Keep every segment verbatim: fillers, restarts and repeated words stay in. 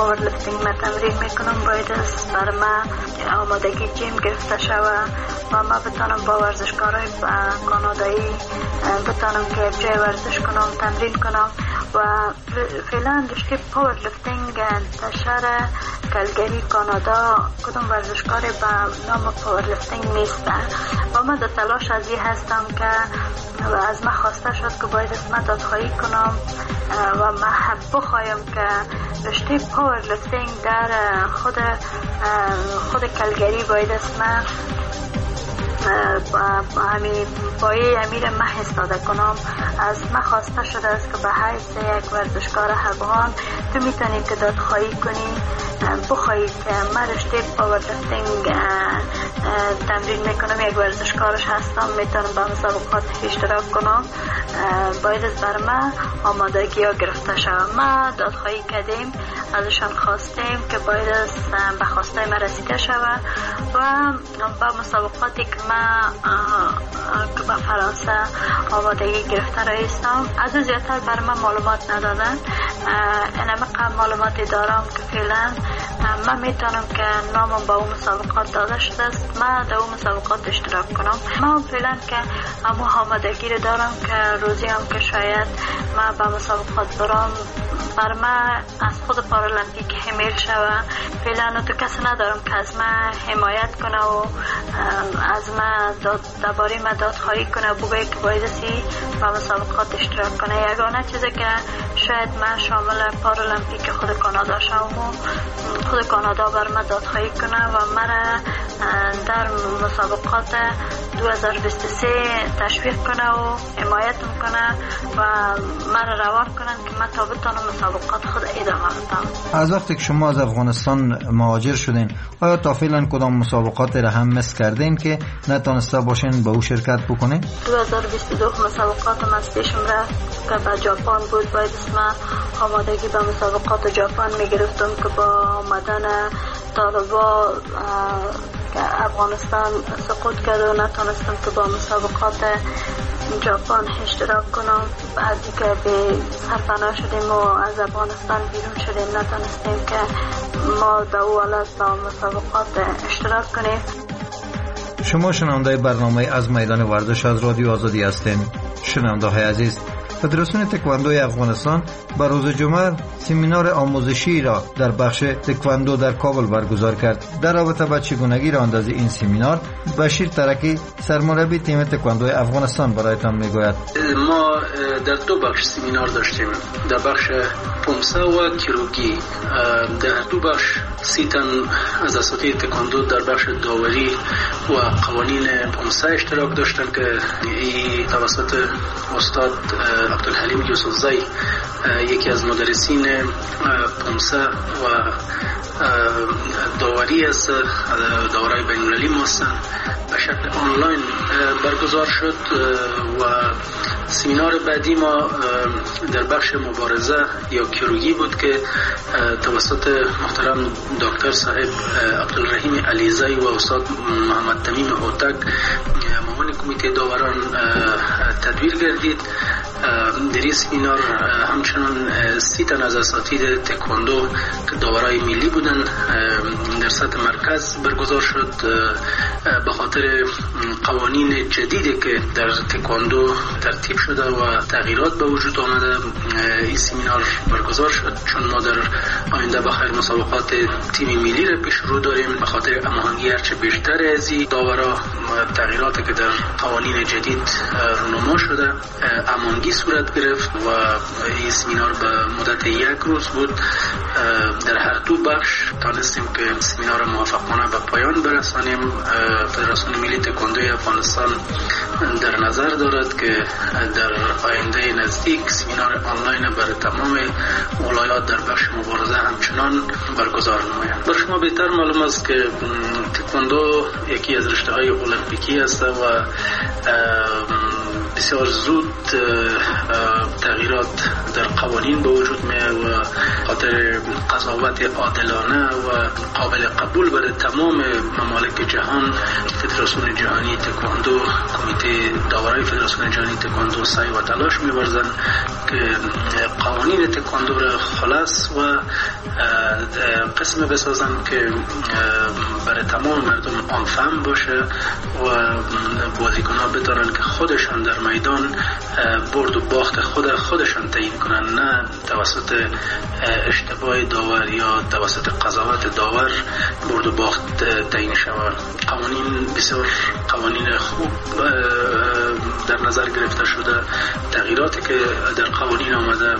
پاور لیفتینگ ما تمرین میکنم، باید از بر ما آمادگی جیم گرفته شوه و ما بتانم با ورزشکارای کانادایی بتانم که جای ورزش کنم، تمرین کنم. و فعلا دشتی پاور لیفتینگ در شهر کلگری کانادا کدوم ورزشکاری به نام پاور لیفتینگ نیست و من در تلاش از این هستم که از من خواسته شد که باید از من دادخواهی کنم و من بخوایم که رشته پاور لیفتینگ در خود خود کلگری باید از من همین بایی امیر مح استاده کنم. از من خواسته شده است که به حیث یک ورزشکار افغان تو میتونید که دادخواهی کنی، بخواهید که من رشته پاور لیفتینگ تمرین میکنم، یک ورزشکارش هستم، میتونم به مسابقات اشتراک کنم، باید از بر من آمادگی ها گرفته شوم. ما دادخواهی کردیم، ازشان خواستیم که باید از به خواسته ما رسیده شود و با مسابقاتی که ما که به فرانسه آمادگی گرفته رایستم از او زیادتر بر من معلومات ندادن. اینمه معلوماتی دارم که فعلا من میتونم که نامم با اون مسابقات داده شده است، من در اون مسابقات اشتراک کنم. من فعلا که همون آمادگی رو دارم که روزی هم که شاید من به مسابقات برام بر من از خود پارالمپیک حمایت شوه. فعلا تو کسی ندارم که از من حمایت کنه و از من درباره من دادخواهی کنه بگه که باید سی به مسابقات اشتراک کنه. یگانه چیزی که شاید من شامل پارالمپیک خود کانادا شوم و خود کانادا بر من دادخواهی کنه و مرا در مسابقات دو هزار و بیست و سه تشویق کنه و حمایت کنه و مرا روان کنن که من تا بتونم مسابقات خود ادامه بدم. از وقتی که شما از افغانستان مهاجر شدین، آیا تا فعلا کدام مسابقات را هم مس کردین که نتونسته باشین به او شرکت بکنین؟ دو هزار و بیست و دو مسابقات هم از پیشم رفت که به ژاپن بود، باید اسم آمادگی به مسابقات ژاپن میگرفتم که با آمدن طالبا که افغانستان سقوط کرد و نتونستم که با مسابقات ژاپن اشتراک کنم. از اینکه به سرپناه شدیم و از افغانستان بیرون شدیم نتونستیم که ما به او حالت با مسابقات اشتراک کنیم. شما شنونده برنامه از میدان ورزش از رادیو آزادی هستین. شنونده های عزیز، فدراسیون تکواندوی افغانستان بر روز جمعه سمینار آموزشی را در بخش تکواندو در کابل برگزار کرد. در رابطه با چگونگی راندازی این سمینار، بشیر ترکی سرمربی تیم تکواندوی افغانستان برایتان میگوید. ما در دو بخش سمینار داشتیم، در بخش پومسه و کیروگی. در دو بخش سی تن از اساتید تکواندو در بخش داوری و قوانین پومسه اشتراک داشتند که این توسط استاد عبدالحلیم یوسفزی یکی از مدرسین پومسه و داوری است، داوری بین المللی ماست، به شکل آنلاین برگزار شد. و سمینار بعدی ما در بخش مبارزه یا کیروگی بود که توسط محترم دکتر صاحب عبدالرحیم علیزی و استاد محمد تمیم هوتک معاون کمیته داوران تدبیر گردید. در این سمینار همچنان سی تن از اساتید تکواندو که داورای ملی بودن در سطح مرکز برگزار شد. به خاطر قوانین جدیدی که در تکواندو ترتیب شده و تغییرات به وجود آمده این سمینار برگزار شد، چون ما در آینده بخیر مسابقات تیم ملی را پیش رو داریم. به خاطر هماهنگی هرچه بیشتر از این داورا تغییراتی که در قوانین جدید رونما شده هماهنگی صورت گرفت و این سمینار به مدت یک روز بود. در هر دو بخش تانستیم که سمینار موفقانه به پایان برسانیم. فدراسیون ملی تکواندوی افغانستان در نظر دارد که در آینده نزدیک سمینار آنلاین برای تمام ولایات در بخش مبارزه همچنان برگزار نماید. بر شما بهتر معلوم است که تکواندو یکی از رشته‌های المپیکی است و بسیار زود تغییرات در قوانین به وجود میاد و خاطر قضاوت عادلانه و قابل قبول برای تمام ممالک جهان، فدراسیون جهانی تکواندو، کمیته داورای فدراسیون جهانی تکواندو سعی و تلاش می‌ورزند که قوانین تکواندو را خلاص و قسم بسازند که برای تمام مردم عام‌فهم باشه و بازیکن‌ها بتونن که خودشان در میدان برد و باخت خود خودشان تعیین کنن، نه توسط اشتباه داور یا توسط قضاوت داور برد و باخت تعیین شود. قوانین بسیار قوانین خوب در نظر گرفته شده. تغییراتی که در قوانین آمده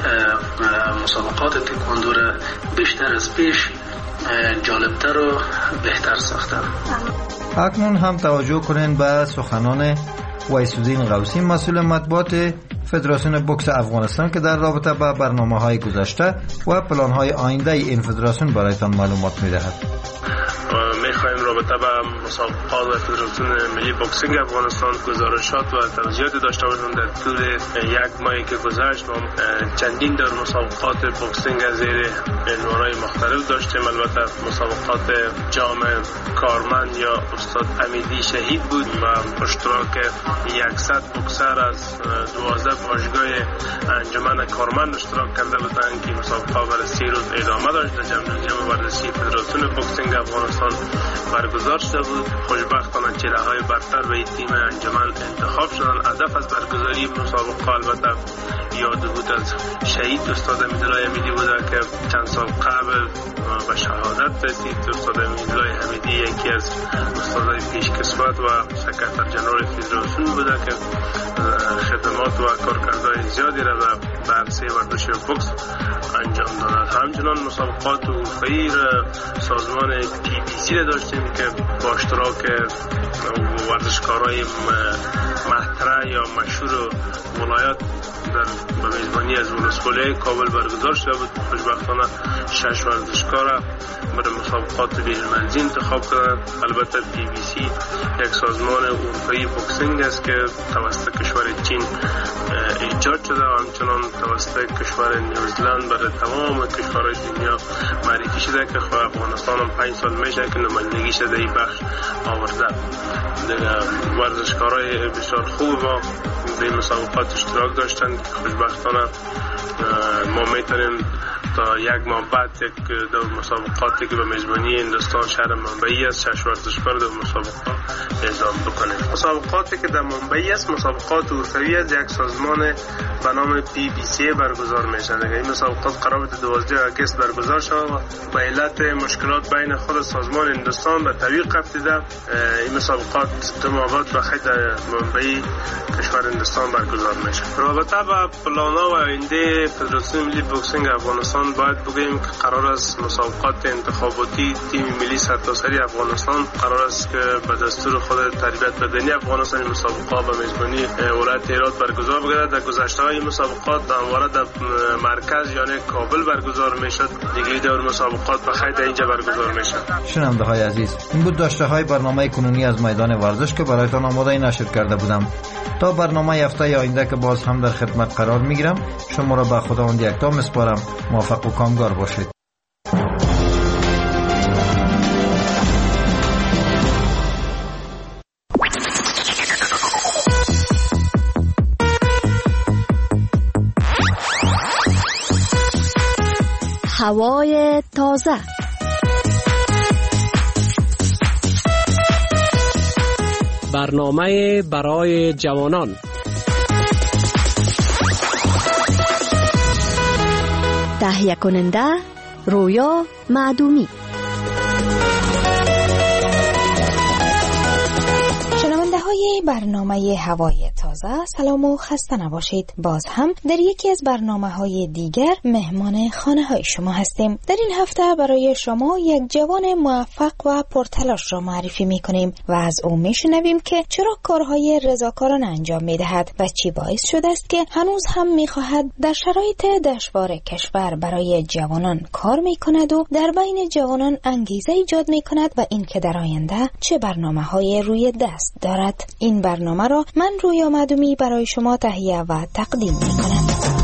مسابقات تکواندو را بیشتر از پیش جالبتر و بهتر ساختن. اکنون هم توجه کنین به سخنان ویس‌الدین غوثی، مسئول مطبوعات فدراسیون بوکس افغانستان، که در رابطه با برنامه‌های گذشته و پلان‌های آینده این فدراسیون برایتان معلومات می‌دهد. می‌خوایم رابطه با مسابقات و فدراسیون ملی بوکسینگ افغانستان گزارشات و توضیحات داشته باشیم. در طول یک ماهی که گذشت ما چندین در مسابقات بوکسینگ از زیر عنوان‌های مختلف داشتیم. البته مسابقات جام کارمند یا استاد امیدی شهید بود و اشتراک صد بوکسر از دوازده باشگاه انجمن کارمند اشتراک کرده بودند که مسابقه برای سی روز ادامه داشت. در جام ورزشی فدراسیون بوکسینگ افغانستان برگزار شده بود. خوشبختانه چهره‌های برتر به این تیم انجمن انتخاب شدند. هدف از برگزاری مسابقه البته یاد بود از شهید استاد امیدالله حمیدی بوده که چند سال قبل به شهادت رسید. استاد امیدالله حمیدی یکی از استادای پیشکسوت و سکرتر جنرال فدراسیون بوده که خدمات و کارکردهای زیادی را به عرصه ورزش بوکس انجام دادند. همچنان مسابقات حرفه‌ای را سازمان پی بی سی را داشتیم که با اشتراک ورزشکارای محترم یا مشهور ولایت در به میزبانی از ولسوالی کابل برگزار شده بود. خوشبختانه شش ورزشکار برای مسابقات بین المللی انتخاب کردند. البته پی بی سی یک سازمان اروپایی بوکسینگ است که توسط کشور چین ایجاد شده و همچنان توسط کشور نیوزلند برای تمام کشورهای دنیا معرفی شده که خب افغانستان هم پنج سال میشه که نمایندگی شده این بخش آورده. ورزشکارای بسیار خوب ما در مسابقات اشتراک داشتن که خوشبختانه ما میتونیم تا یک ماه بعد یک دو مسابقاتی که به میزبانی هندوستان شهر منبعی است شش ورزشکار در مسابقات اعزام بکنیم. مسابقاتی که در منبعی است مسابقات حرفه‌ای از یک سازمان به نام پی بی سی برگزار میشه. این مسابقات قرار بود دوازده آگوست برگزار شود و به علت مشکلات بین خود سازمان هندوستان به تعویق افتاده این مسابقات دو ماه بعد به خود منبعی کشور هندوستان برگزار میشه. رابطه با پلان‌ها و آینده فدراسیون ملی بوکسینگ افغانستان باید بگوییم که قرار است مسابقات انتخاباتی تیم ملی سرتاسری افغانستان قرار است که به دستور خود تربیت بدنی افغانستان مسابقات به میزبانی ولایت هرات برگزار بگردد. در گذشته‌های مسابقات همواره در مرکز یعنی کابل برگزار میشد. دیگه دور مسابقات به خیلی اینجا برگزار میشه. شنونده‌های عزیز، این بود داشته‌های برنامه کنونی از میدان ورزش که برایتان آماده نشر کرده بودم. تا برنامه هفته آینده که باز هم در خدمت قرار میگیرم، شما را به خداوند یکتا میسپارم. موفق و کامگار باشید. هوای تازه، برنامه برای جوانان، تهیه کننده رویا معدومی. شنونده های برنامه هوای تازه، سلام و خسته نباشید. باز هم در یکی از برنامه های دیگر مهمان خانه های شما هستیم. در این هفته برای شما یک جوان موفق و پرتلاش را معرفی می کنیم و از او می شنویم که چرا کارهای رضاکارانه انجام می دهد و چی باعث شده است که هنوز هم می خواهد در شرایط دشوار کشور برای جوانان کار می کند و در بین جوانان انگیزه ایجاد می کند و این که در آینده چه برنامه های روی دست دارد. این برنامه را من رویا معدومی برای شما تهیه و تقدیم میکنم.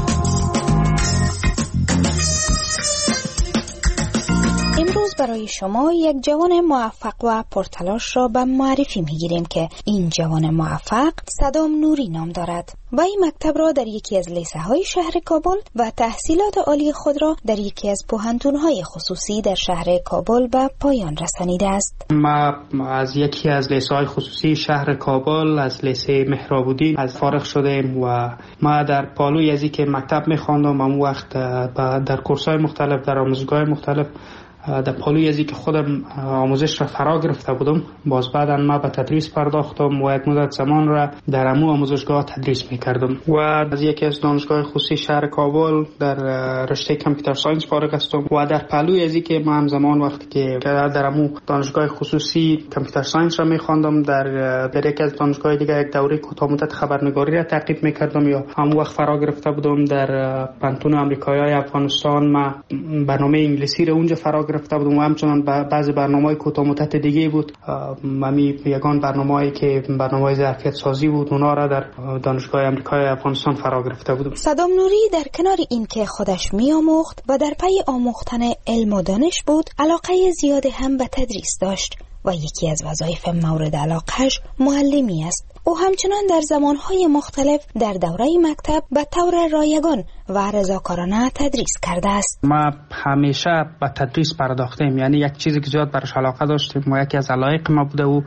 امروز برای شما یک جوان موفق و پرتلاش را به معرفی میگیریم که این جوان موفق صدام نوری نام دارد و این مکتب را در یکی از لیسه های شهر کابل و تحصیلات عالی خود را در یکی از پوهنتون های خصوصی در شهر کابل به پایان رسانیده است. ما از یکی از لیسه های خصوصی شهر کابل از لیسه مهراب‌الدین از فارغ شدیم و ما در پالوی از که مکتب می‌خواندم اون وقت در کورس‌های مختلف در آموزشگاه مختلف در پالوی ازی که خودم آموزش را فرا گرفته بودم. باز بعدا ما به تدریس پرداختم و یک مدت زمان را در امو آموزشگاه تدریس میکردم و از یکی از دانشگاه خصوصی شهر کابل در رشته کامپیوتر ساینس فارغ هستم و در پالوی ازی که ما هم زمان وقتی که در امو دانشگاه خصوصی کامپیوتر ساینس را میخواندم در در یک از دانشگاه دیگه یک دوره کوتاه مدت خبرنگاری را تعقیب میکردم یا همون وقت فرا گرفته بودم در پانتون آمریکایی افغانستان. ما برنامه انگلیسی را اونجا فرا گرفته بودم و همچنان بعضی برنامه‌های کوتاه مدت دیگه بود. ممی یگان برنامه‌ای که برنامه‌های ظرفیت سازی بود اونا را در دانشگاه آمریکای افغانستان فرا گرفته بودم. صدام نوری در کنار اینکه خودش می‌آموخت و در پی آموختن علم و دانش بود، علاقه زیاد هم به تدریس داشت و یکی از وظایف مورد علاقهش معلمی است. او همچنان در زمانهای مختلف در دوره مکتب به طور رایگان و رضاکارانه تدریس کرده است. ما همیشه به تدریس پرداختیم، یعنی یک چیزی که زیاد برش علاقه داشتیم و یکی از علایق ما بوده و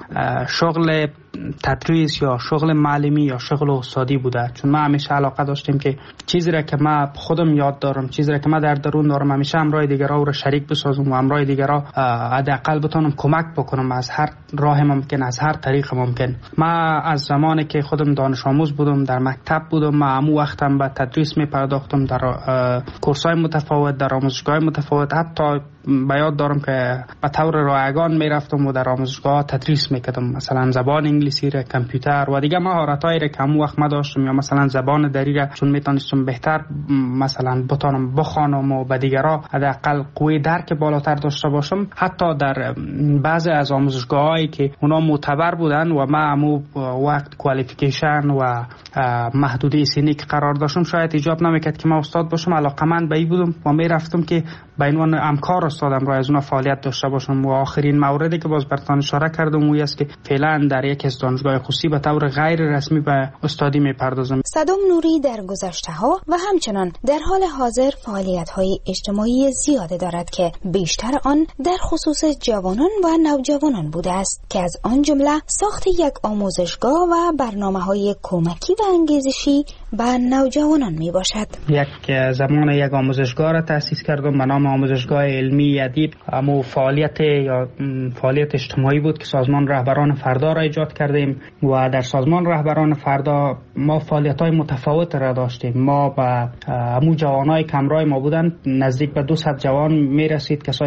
شغل تدریس یا شغل معلمی یا شغل استادی بوده. چون ما همیشه علاقه داشتیم که چیزی را که ما خودم یاد دارم، چیزی را که ما در درون دارم، همیشه همراه دیگرها رو شریک بسازم و همراه دیگرها حداقل بتونم کمک بکنم از هر راه ممکن، از هر طریق ممکن. ما از زمانی که خودم دانش آموز بودم در مکتب بودم، ما همو وقتم به تدریس می پرداختم در کورس‌های متفاوت، در آموزشگاه متفاوت. حتی به یاد دارم که به طور رایگان می رفتم و در آموزشگاه تدریس میکردم، مثلا زبان انگلیسی را، کامپیوتر و دیگه مهارتایی را که همون وقت ما داشتم، یا مثلا زبان دری را چون میتونستم بهتر مثلا بتونم بخوانم و به دیگرها حداقل قوی درک بالاتر داشته باشم. حتی در بعضی از آموزشگاهایی که اونا معتبر بودن و ما همون وقت کوالیفیکیشن و محدوده سنی که قرار داشتم شاید ایجاب نمیکرد که ما استاد باشم، علاقمند به این بودم و میرفتم که به عنوان همکار استادم را از اونها فعالیت داشته باشم. و آخرین موردی که باز براتون اشاره کردم اون است که فعلا در یک از دانشگاه خصوصی به طور غیر رسمی به استادی میپردازم. صدام نوری در گذشته‌ها و همچنان در حال حاضر فعالیت‌های اجتماعی زیاده دارد که بیشتر آن در خصوص جوانان و نوجوانان بوده است که از آن جمله ساخت یک آموزشگاه و برنامه‌های کمکی و انگیزشی به نوجوانان می باشد. یک زمان یک آموزشگاه را تأسیس کردم به نام آموزشگاه علمی ادیب. اما فعالیت یا فعالیت اجتماعی بود که سازمان رهبران فردا را ایجاد کردیم و در سازمان رهبران فردا ما فعالیت‌های متفاوت را داشتیم. ما با همون جوانای کمرای ما بودن نزدیک به دو صد جوان می رسید که